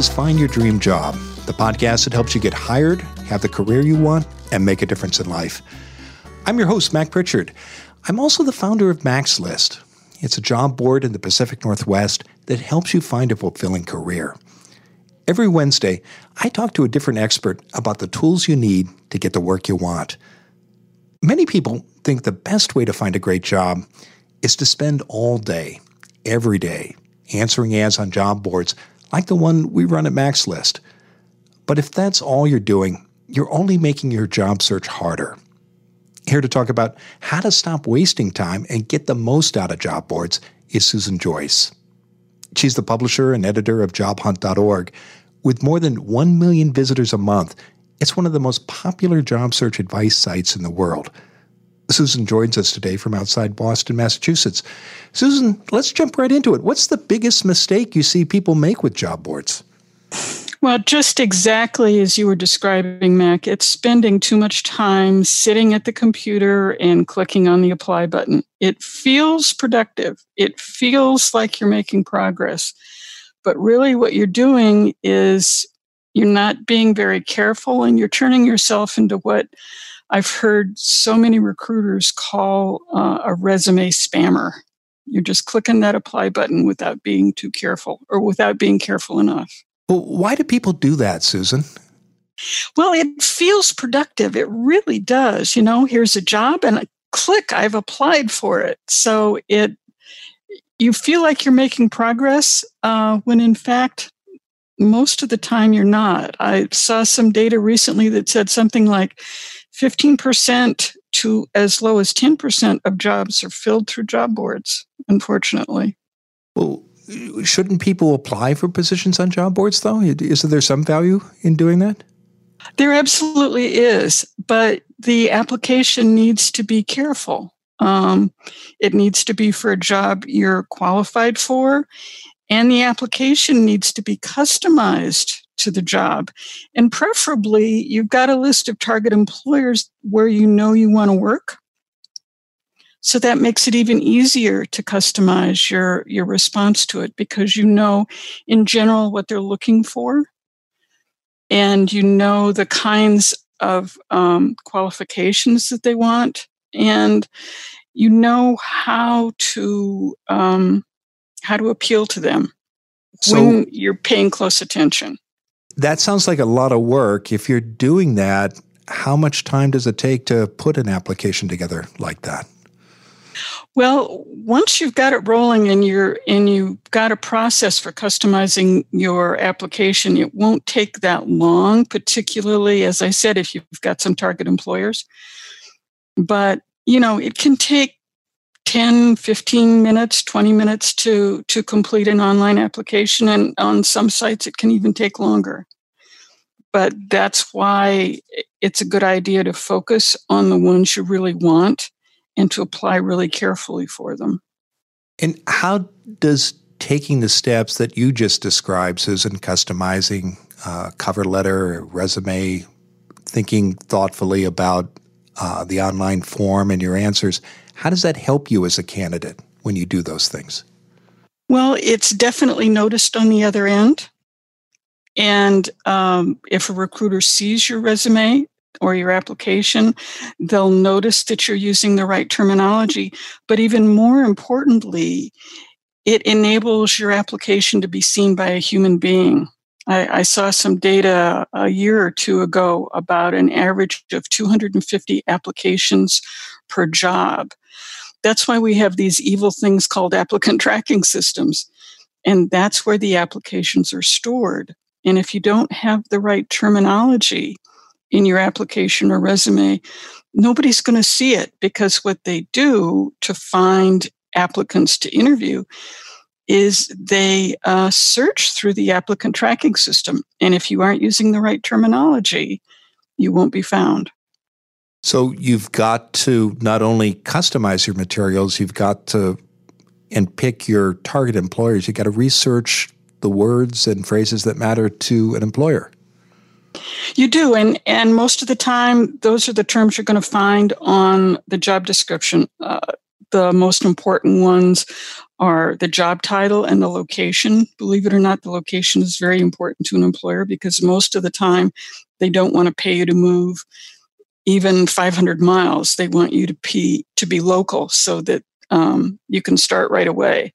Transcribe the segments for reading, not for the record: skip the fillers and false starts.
is Find Your Dream Job, the podcast that helps you get hired, have the career you want, and make a difference in life. I'm your host, Mac Pritchard. I'm also the founder of Mac's List. It's a job board in the Pacific Northwest that helps you find a fulfilling career. Every Wednesday, I talk to a different expert about the tools you need to get the work you want. Many people think the best way to find a great job is to spend all day, every day, answering ads on job boards like the one we run at Mac's List. But if that's all you're doing, you're only making your job search harder. Here to talk about how to stop wasting time and get the most out of job boards is Susan Joyce. She's the publisher and editor of JobHunt.org. With more than 1 million visitors a month, it's one of the most popular job search advice sites in the world. Susan joins us today from outside Boston, Massachusetts. Susan, let's jump right into it. What's the biggest mistake you see people make with job boards? Well, just exactly as you were describing, Mac, it's spending too much time sitting at the computer and clicking on the apply button. It feels productive. It feels like you're making progress. But really what you're doing is you're not being very careful, and you're turning yourself into what I've heard so many recruiters call a resume spammer. You're just clicking that apply button without being too careful, or without being careful enough. Well, why do people do that, Susan? Well, it feels productive. It really does. You know, here's a job and click, I've applied for it. So you feel like you're making progress when in fact, most of the time you're not. I saw some data recently that said something like 15% to as low as 10% of jobs are filled through job boards, unfortunately. Well, shouldn't people apply for positions on job boards, though? Isn't there some value in doing that? There absolutely is, but the application needs to be careful. It needs to be for a job you're qualified for, and the application needs to be customized to the job. And preferably, you've got a list of target employers where you know you want to work. So that makes it even easier to customize your response to it, because you know in general what they're looking for, and you know the kinds of qualifications that they want, and you know how to appeal to them when you're paying close attention. That sounds like a lot of work. If you're doing that, how much time does it take to put an application together like that? Well, once you've got it rolling and you've got a process for customizing your application, it won't take that long, particularly, as I said, if you've got some target employers. But, you know, it can take 10, 15 minutes, 20 minutes to complete an online application. And on some sites, it can even take longer. But that's why it's a good idea to focus on the ones you really want and to apply really carefully for them. And how does taking the steps that you just described, Susan, customizing cover letter, resume, thinking thoughtfully about the online form and your answers, how does that help you as a candidate when you do those things? Well, it's definitely noticed on the other end. And if a recruiter sees your resume or your application, they'll notice that you're using the right terminology. But even more importantly, it enables your application to be seen by a human being. I saw some data a year or two ago about an average of 250 applications per job. That's why we have these evil things called applicant tracking systems. And that's where the applications are stored. And if you don't have the right terminology in your application or resume, nobody's going to see it, because what they do to find applicants to interview is they search through the applicant tracking system. And if you aren't using the right terminology, you won't be found. So you've got to not only customize your materials, you've got to and pick your target employers. You've got to research the words and phrases that matter to an employer. You do, and most of the time, those are the terms you're going to find on the job description. The most important ones are the job title and the location. Believe it or not, the location is very important to an employer because most of the time they don't want to pay you to move even 500 miles. They want you to be local so that you can start right away.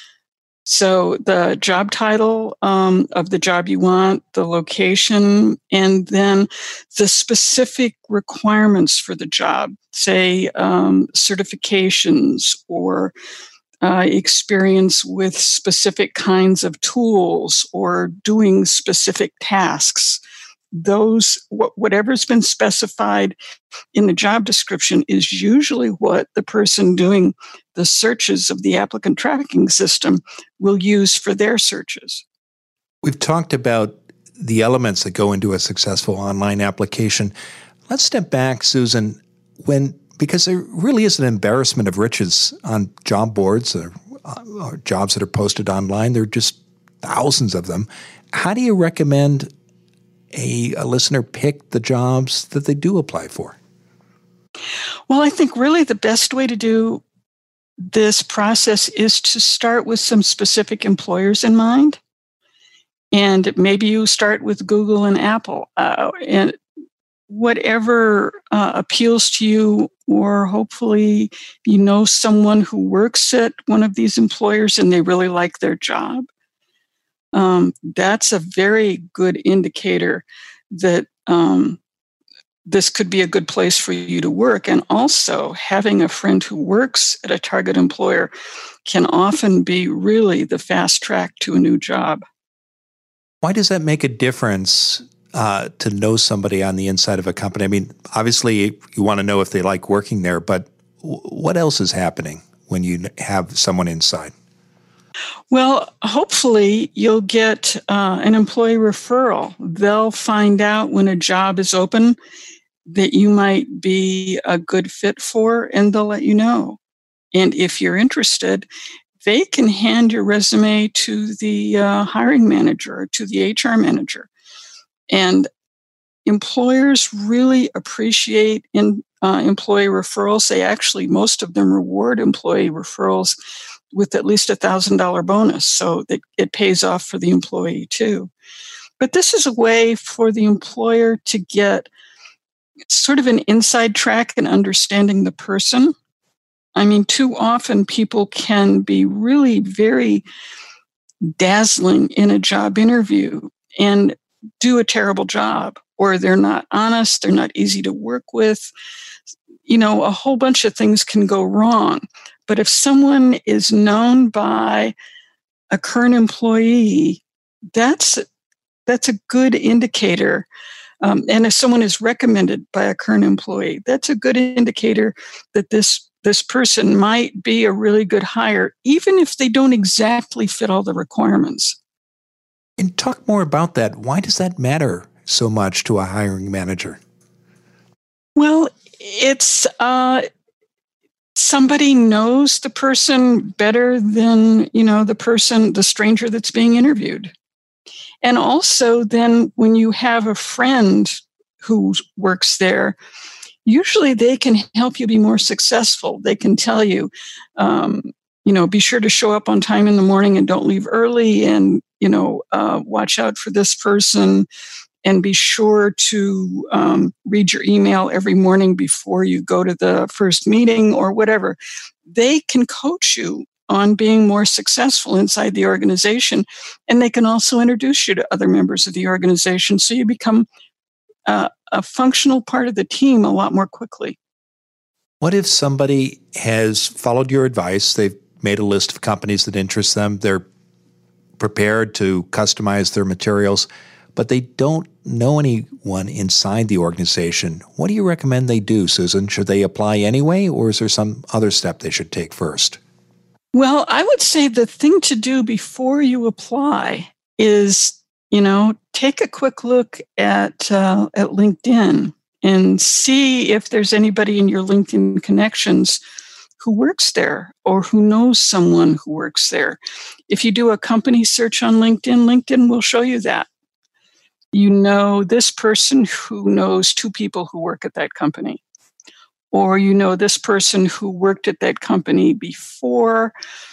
So the job title of the job you want, the location, and then the specific requirements for the job, say certifications or experience with specific kinds of tools or doing specific tasks. Whatever's been specified in the job description is usually what the person doing the searches of the applicant tracking system will use for their searches. We've talked about the elements that go into a successful online application. Let's step back, Susan, because there really is an embarrassment of riches on job boards or jobs that are posted online. There are just thousands of them. How do you recommend a listener pick the jobs that they do apply for? Well, I think really the best way to do this process is to start with some specific employers in mind. And maybe you start with Google and Apple, and whatever appeals to you, or hopefully you know someone who works at one of these employers and they really like their job. That's a very good indicator that this could be a good place for you to work. And also, having a friend who works at a target employer can often be really the fast track to a new job. Why does that make a difference to know somebody on the inside of a company? I mean, obviously, you want to know if they like working there, but what else is happening when you have someone inside? Well, hopefully you'll get an employee referral. They'll find out when a job is open that you might be a good fit for, and they'll let you know. And if you're interested, they can hand your resume to the hiring manager or to the HR manager. And employers really appreciate employee referrals. They actually, most of them reward employee referrals with at least $1,000 bonus, so that it pays off for the employee too. But this is a way for the employer to get sort of an inside track in understanding the person. I mean, too often people can be really very dazzling in a job interview and do a terrible job, or they're not honest, they're not easy to work with. You know, a whole bunch of things can go wrong. But if someone is known by a current employee, that's a good indicator. And if someone is recommended by a current employee, that's a good indicator that this person might be a really good hire, even if they don't exactly fit all the requirements. And talk more about that. Why does that matter so much to a hiring manager? Well, it's somebody knows the person better than, the stranger that's being interviewed. And also then when you have a friend who works there, usually they can help you be more successful. They can tell you, be sure to show up on time in the morning and don't leave early, and, watch out for this person, and be sure to read your email every morning before you go to the first meeting or whatever. They can coach you on being more successful inside the organization, and they can also introduce you to other members of the organization so you become a functional part of the team a lot more quickly. What if somebody has followed your advice, they've made a list of companies that interest them, they're prepared to customize their materials, but they don't know anyone inside the organization? What do you recommend they do, Susan? Should they apply anyway, or is there some other step they should take first? Well, I would say the thing to do before you apply is, take a quick look at LinkedIn and see if there's anybody in your LinkedIn connections who works there or who knows someone who works there. If you do a company search on LinkedIn, LinkedIn will show you that. You know this person who knows two people who work at that company. Or this person who worked at that company before.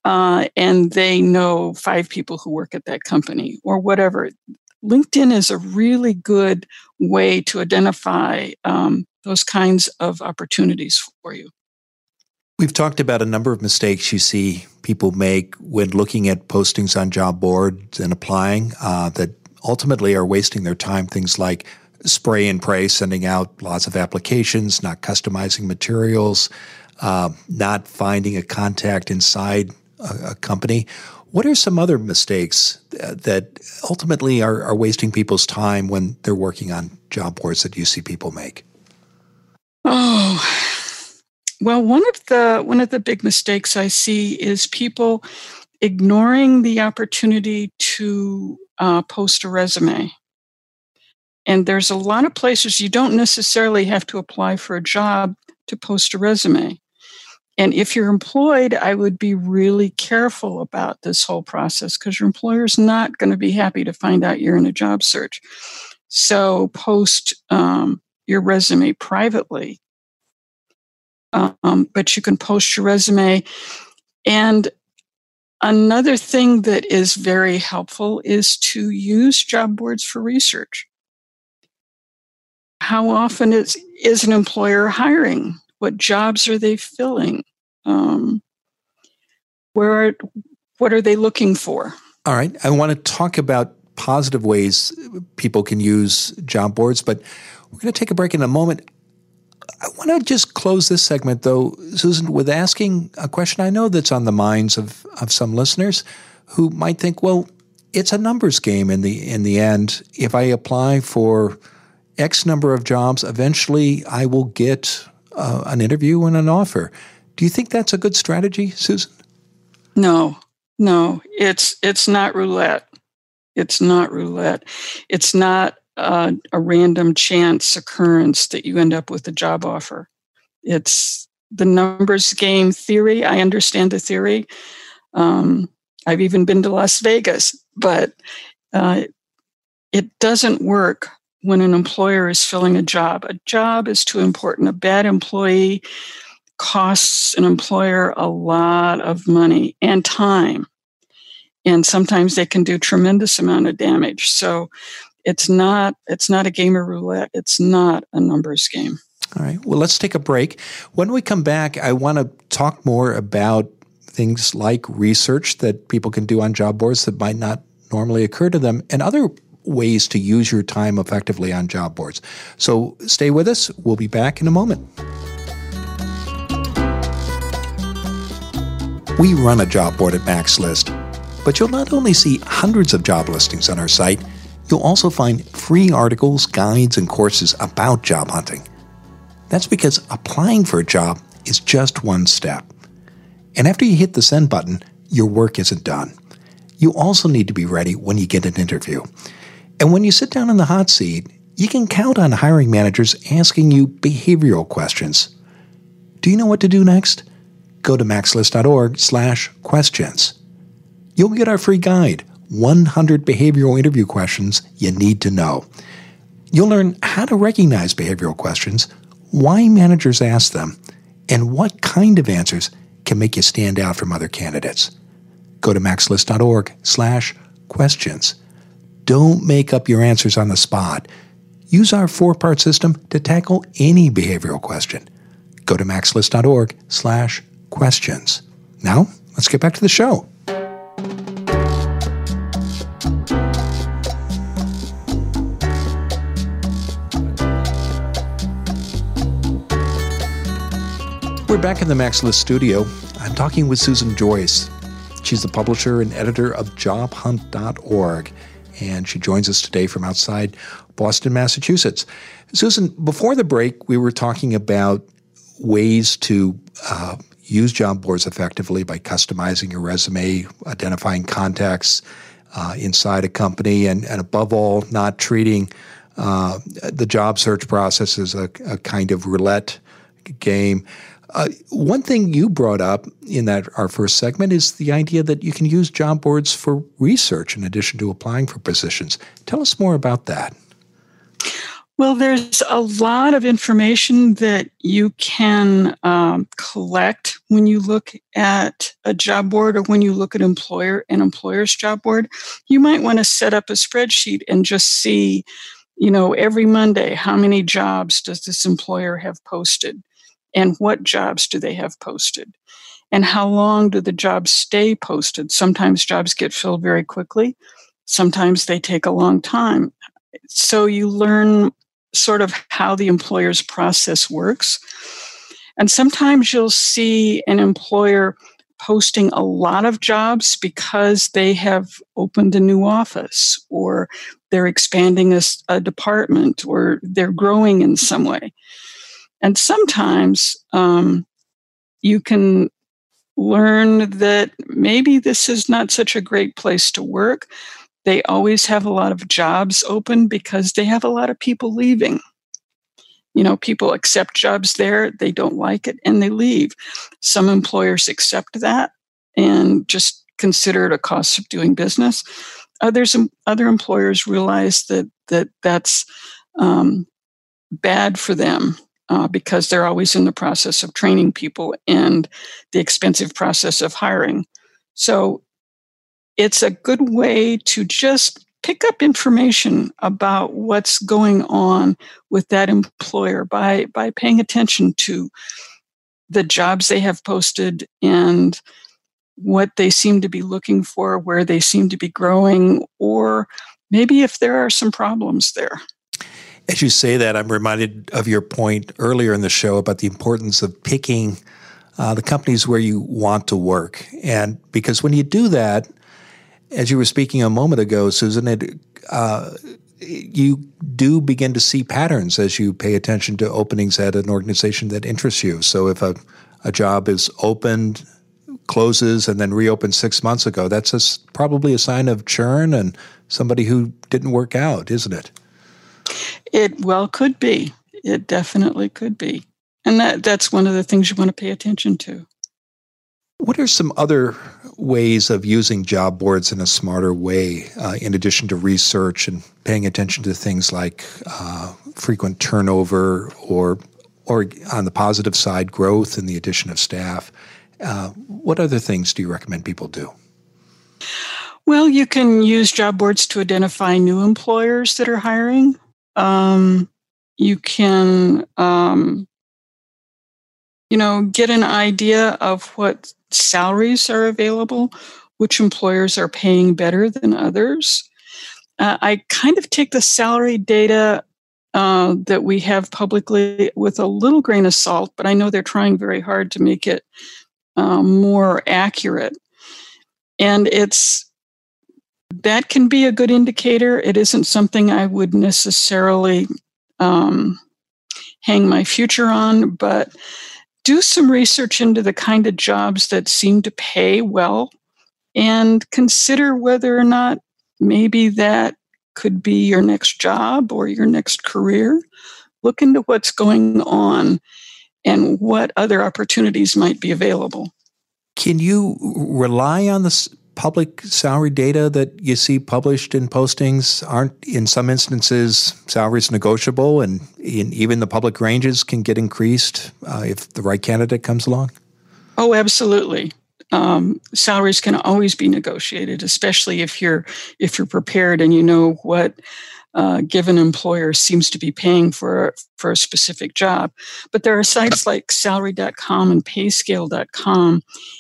and they know 5 people who work at that company or whatever. LinkedIn is a really good way to identify those kinds of opportunities for you. We've talked about a number of mistakes you see people make when looking at postings on job boards and applying that ultimately are wasting their time. Things like spray and pray, sending out lots of applications, not customizing materials, not finding a contact inside a company. What are some other mistakes that ultimately are wasting people's time when they're working on job boards that you see people make? Oh, well, one of the big mistakes I see is people ignoring the opportunity to post a resume. And there's a lot of places you don't necessarily have to apply for a job to post a resume. And if you're employed, I would be really careful about this whole process because your employer's not going to be happy to find out you're in a job search. So post your resume privately, but you can post your resume. And another thing that is very helpful is to use job boards for research. How often is an employer hiring? What jobs are they filling? What are they looking for? All right. I want to talk about positive ways people can use job boards, but we're going to take a break in a moment. I want to just close this segment, though, Susan, with asking a question I know that's on the minds of some listeners who might think, well, it's a numbers game in the end. If I apply for X number of jobs, eventually I will get an interview and an offer. Do you think that's a good strategy, Susan? No, it's not roulette. It's not roulette. It's not a random chance occurrence that you end up with a job offer. It's the numbers game theory. I understand the theory. I've even been to Las Vegas, but it doesn't work when an employer is filling a job. A job is too important. A bad employee costs an employer a lot of money and time. And sometimes they can do tremendous amount of damage. So it's not a game of roulette. It's not a numbers game. All right. Well, let's take a break. When we come back, I want to talk more about things like research that people can do on job boards that might not normally occur to them and other ways to use your time effectively on job boards. So stay with us. We'll be back in a moment. We run a job board at MaxList, but you'll not only see hundreds of job listings on our site, you'll also find free articles, guides, and courses about job hunting. That's because applying for a job is just one step. And after you hit the send button, your work isn't done. You also need to be ready when you get an interview. And when you sit down in the hot seat, you can count on hiring managers asking you behavioral questions. Do you know what to do next? Go to maxlist.org/questions. You'll get our free guide, 100 behavioral interview questions you need to know. You'll learn how to recognize behavioral questions, why managers ask them, and what kind of answers can make you stand out from other candidates. Go to maxlist.org/questions. Don't make up your answers on the spot. Use our 4-part system to tackle any behavioral question. Go to maxlist.org/questions. Now, let's get back to the show. We're back in the MaxList studio. I'm talking with Susan Joyce. She's the publisher and editor of jobhunt.org, and she joins us today from outside Boston, Massachusetts. Susan, before the break, we were talking about ways to use job boards effectively by customizing your resume, identifying contacts inside a company, and above all, not treating the job search process as a kind of roulette game. One thing you brought up in our first segment is the idea that you can use job boards for research in addition to applying for positions. Tell us more about that. Well, there's a lot of information that you can collect when you look at a job board or when you look at an employer's job board. You might want to set up a spreadsheet and just see, every Monday, how many jobs does this employer have posted, and what jobs do they have posted, and how long do the jobs stay posted. Sometimes jobs get filled very quickly. Sometimes they take a long time. So you learn sort of how the employer's process works. And sometimes you'll see an employer posting a lot of jobs because they have opened a new office, or they're expanding a department, or they're growing in some way. And sometimes you can learn that maybe this is not such a great place to work. They always have a lot of jobs open because they have a lot of people leaving. People accept jobs there, they don't like it, and they leave. Some employers accept that and just consider it a cost of doing business. Other employers realize that's bad for them because they're always in the process of training people and the expensive process of hiring. So it's a good way to just pick up information about what's going on with that employer by paying attention to the jobs they have posted and what they seem to be looking for, where they seem to be growing, or maybe if there are some problems there. As you say that, I'm reminded of your point earlier in the show about the importance of picking the companies where you want to work. And because when you do that, as you were speaking a moment ago, Susan, you do begin to see patterns as you pay attention to openings at an organization that interests you. So if a job is opened, closes, and then reopened 6 months ago, that's probably a sign of churn and somebody who didn't work out, isn't it? It could be. It definitely could be. And that's one of the things you want to pay attention to. What are some other ways of using job boards in a smarter way, in addition to research and paying attention to things like frequent turnover or on the positive side, growth and the addition of staff? What other things do you recommend people do? Well, you can use job boards to identify new employers that are hiring. You can, get an idea of what salaries are available, which employers are paying better than others. I kind of take the salary data that we have publicly with a little grain of salt, but I know they're trying very hard to make it more accurate. And that can be a good indicator. It isn't something I would necessarily hang my future on, but do some research into the kind of jobs that seem to pay well and consider whether or not maybe that could be your next job or your next career. Look into what's going on and what other opportunities might be available. Can you rely on the public salary data that you see published in postings? Aren't, in some instances, salaries negotiable, and even the public ranges can get increased if the right candidate comes along? Oh, absolutely. Salaries can always be negotiated, especially if you're prepared and you know what given employer seems to be paying for a specific job. But there are sites like salary.com and payscale.com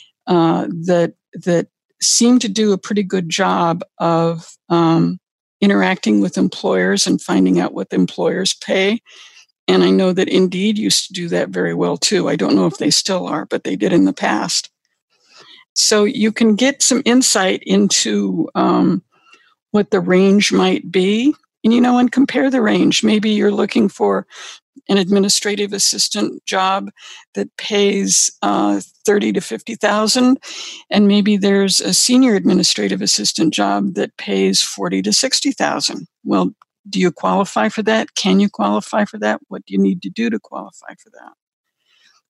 that seem to do a pretty good job of interacting with employers and finding out what the employers pay. And I know that Indeed used to do that very well too. I don't know if they still are, but they did in the past. So you can get some insight into what the range might be, and compare the range. Maybe you're looking for an administrative assistant job that pays $30,000 to $50,000, and maybe there's a senior administrative assistant job that pays $40,000 to $60,000. Well, do you qualify for that? Can you qualify for that? What do you need to do to qualify for that?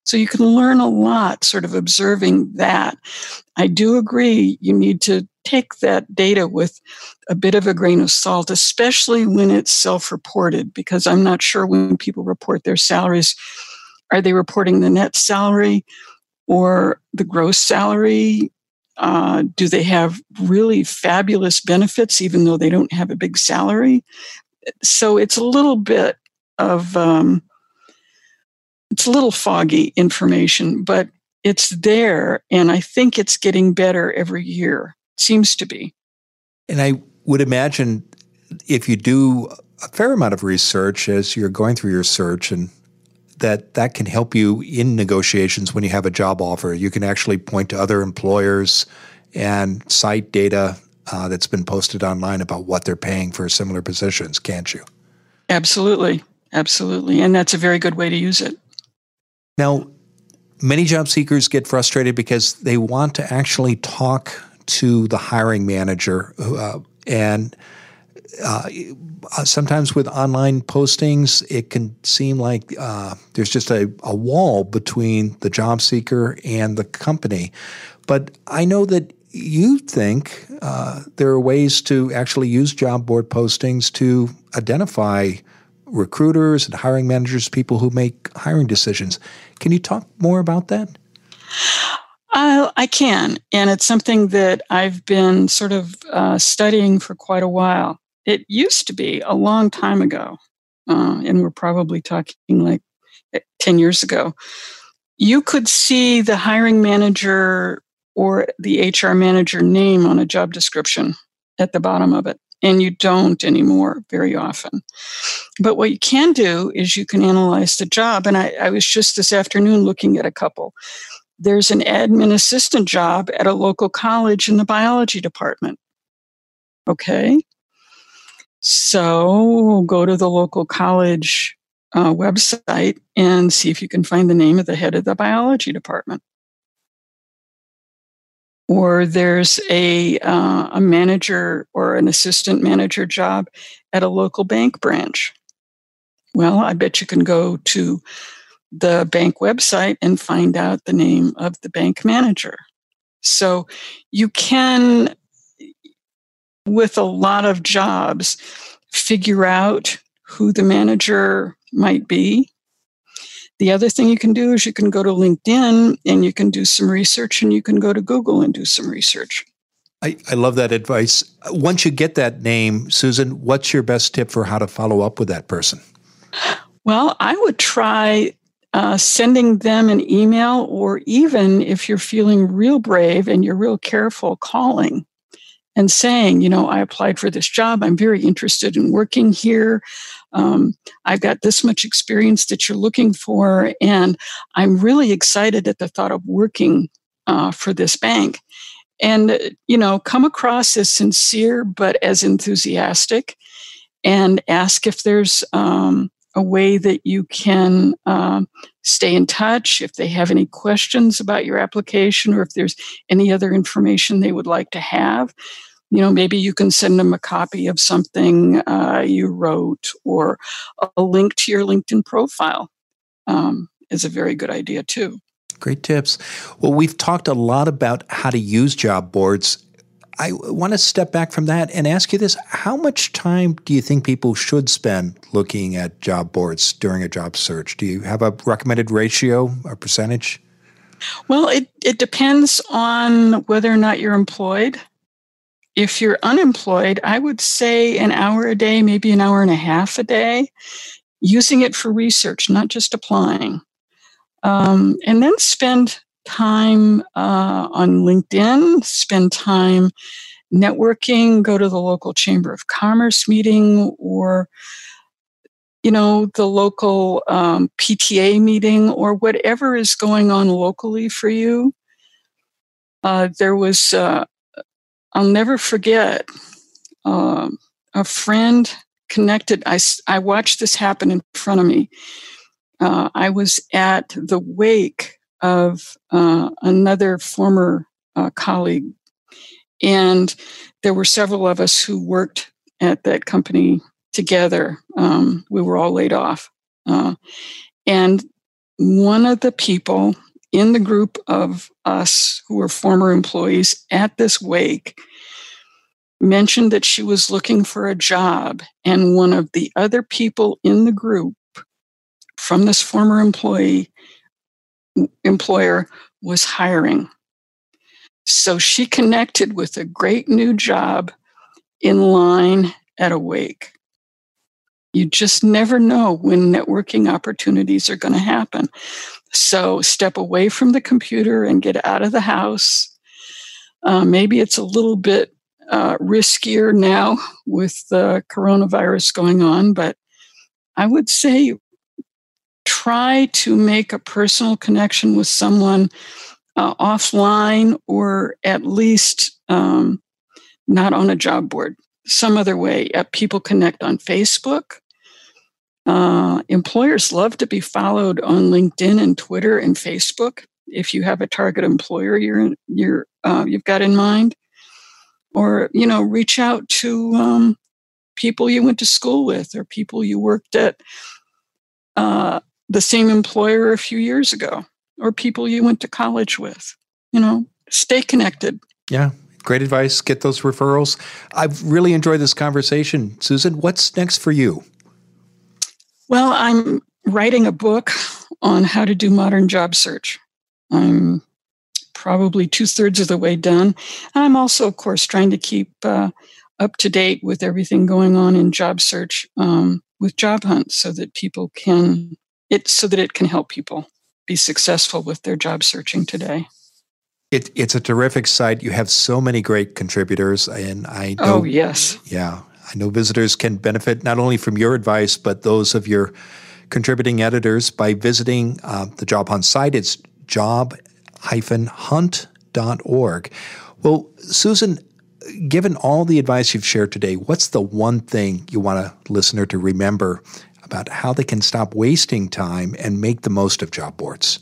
So you can learn a lot sort of observing that. I do agree you need to take that data with a bit of a grain of salt, especially when it's self-reported, because I'm not sure when people report their salaries, are they reporting the net salary or the gross salary? Do they have really fabulous benefits even though they don't have a big salary? So it's a little bit of, it's a little foggy information, but it's there, and I think it's getting better every year. Seems to be. And I would imagine if you do a fair amount of research as you're going through your search, and that can help you in negotiations when you have a job offer. You can actually point to other employers and cite data that's been posted online about what they're paying for similar positions, can't you? Absolutely. Absolutely. And that's a very good way to use it. Now, many job seekers get frustrated because they want to actually talk to the hiring manager, and sometimes with online postings, it can seem like there's just a wall between the job seeker and the company. But I know that you think there are ways to actually use job board postings to identify recruiters and hiring managers, people who make hiring decisions. Can you talk more about that? I can, and it's something that I've been sort of studying for quite a while. It used to be a long time ago, and we're probably talking like 10 years ago. You could see the hiring manager or the HR manager name on a job description at the bottom of it, and you don't anymore very often. But what you can do is you can analyze the job, and I was just this afternoon looking at a couple. There's an admin assistant job at a local college in the biology department. Okay. So go to the local college website and see if you can find the name of the head of the biology department. Or there's a manager or an assistant manager job at a local bank branch. Well, I bet you can go to the bank website and find out the name of the bank manager. So you can, with a lot of jobs, figure out who the manager might be. The other thing you can do is you can go to LinkedIn and you can do some research, and you can go to Google and do some research. I love that advice. Once you get that name, Susan, what's your best tip for how to follow up with that person? Well, I would try sending them an email, or even if you're feeling real brave and you're real careful, calling and saying, I applied for this job. I'm very interested in working here. I've got this much experience that you're looking for, and I'm really excited at the thought of working for this bank. And, come across as sincere, but as enthusiastic, and ask if there's a way that you can stay in touch, if they have any questions about your application, or if there's any other information they would like to have. Maybe you can send them a copy of something you wrote, or a link to your LinkedIn profile is a very good idea too. Great tips. Well, we've talked a lot about how to use job boards. I want to step back from that and ask you this. How much time do you think people should spend looking at job boards during a job search? Do you have a recommended ratio or percentage? Well, it depends on whether or not you're employed. If you're unemployed, I would say an hour a day, maybe an hour and a half a day, using it for research, not just applying. And then spend time on LinkedIn, spend time networking, go to the local Chamber of Commerce meeting, or, the local PTA meeting, or whatever is going on locally for you. There was, I'll never forget, a friend connected. I watched this happen in front of me. I was at the wake of another former colleague, and there were several of us who worked at that company together. We were all laid off. And one of the people in the group of us who were former employees at this wake mentioned that she was looking for a job, and one of the other people in the group from this former employer was hiring. So she connected with a great new job in line at a wake. You just never know when networking opportunities are going to happen. So step away from the computer and get out of the house. Maybe it's a little bit riskier now with the coronavirus going on, but I would say try to make a personal connection with someone offline, or at least not on a job board, some other way. People connect on Facebook. Employers love to be followed on LinkedIn and Twitter and Facebook if you have a target employer you've got in mind. Or, reach out to people you went to school with, or people you worked at the same employer a few years ago, or people you went to college with. Stay connected. Yeah, great advice. Get those referrals. I've really enjoyed this conversation. Susan, what's next for you? Well, I'm writing a book on how to do modern job search. I'm probably 2/3 of the way done. I'm also, of course, trying to keep up to date with everything going on in job search with Job Hunt, so that it can help people be successful with their job searching today. It's a terrific site. You have so many great contributors, and I know. Oh, yes. Yeah. I know visitors can benefit not only from your advice, but those of your contributing editors by visiting the Job Hunt site. It's job-hunt.org. Well, Susan, given all the advice you've shared today, what's the one thing you want a listener to remember about how they can stop wasting time and make the most of job boards?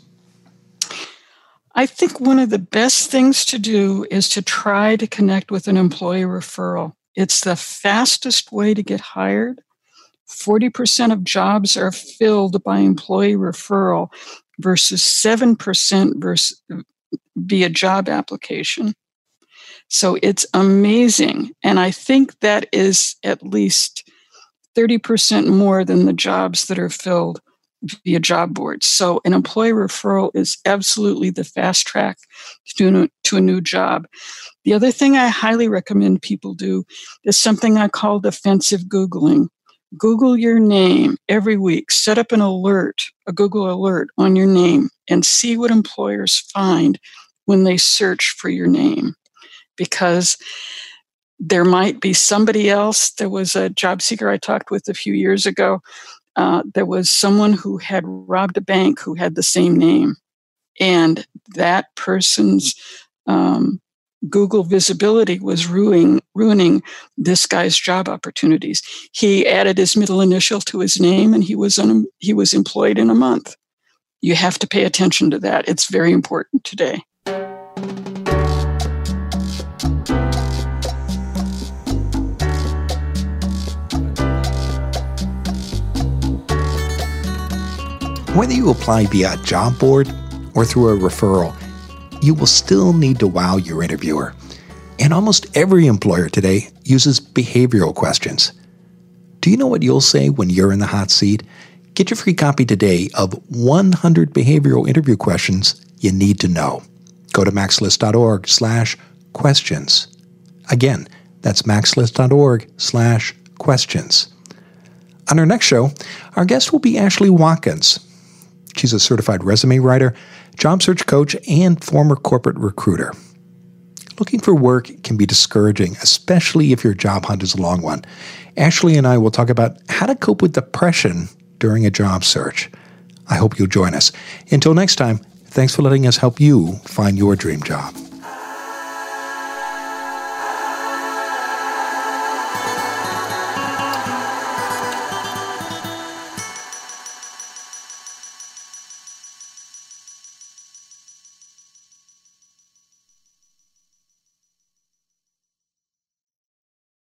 I think one of the best things to do is to try to connect with an employee referral. It's the fastest way to get hired. 40% of jobs are filled by employee referral versus 7% via job application. So it's amazing. And I think that is at least 30% more than the jobs that are filled via job boards. So an employee referral is absolutely the fast track to a new job. The other thing I highly recommend people do is something I call defensive Googling. Google your name every week. Set up a Google alert on your name, and see what employers find when they search for your name. Because there might be somebody else. There was a job seeker I talked with a few years ago. There was someone who had robbed a bank who had the same name. And that person's Google visibility was ruining this guy's job opportunities. He added his middle initial to his name, and he was employed in a month. You have to pay attention to that. It's very important today. Whether you apply via a job board or through a referral, you will still need to wow your interviewer. And almost every employer today uses behavioral questions. Do you know what you'll say when you're in the hot seat? Get your free copy today of 100 behavioral interview questions you need to know. Go to maxlist.org/questions. Again, that's maxlist.org/questions. On our next show, our guest will be Ashley Watkins. She's a certified resume writer, job search coach, and former corporate recruiter. Looking for work can be discouraging, especially if your job hunt is a long one. Ashley and I will talk about how to cope with depression during a job search. I hope you'll join us. Until next time, thanks for letting us help you find your dream job.